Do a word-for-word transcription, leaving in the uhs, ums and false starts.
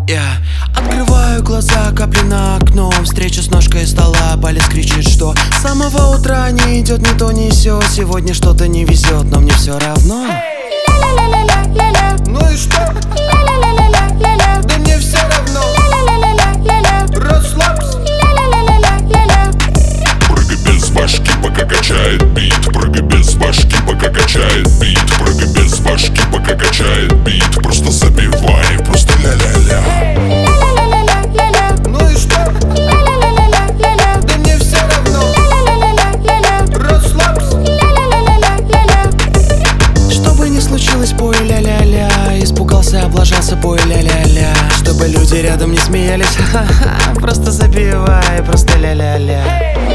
Я открываю глаза, капли на окно. Встреча с ножкой стола, палец кричит, что с самого утра не идет ни то ни сё. Сегодня что-то не везет, но мне все равно. Ну и что? Да мне все равно. Расслабься. Прыгай без башки, пока качает бит. Прыгай без башки, пока качает бит. Прыгай без башки, пока качает бит. Просто забивай, просто ля-ля-ля. Ну и что? Да мне все равно. Расслабься. Что бы ни случилось, пой ля-ля-ля. Испугался, облажался, пой ля-ля-ля. Чтобы люди рядом не смеялись, ха-ха-ха. Просто забивай, просто ля-ля-ля.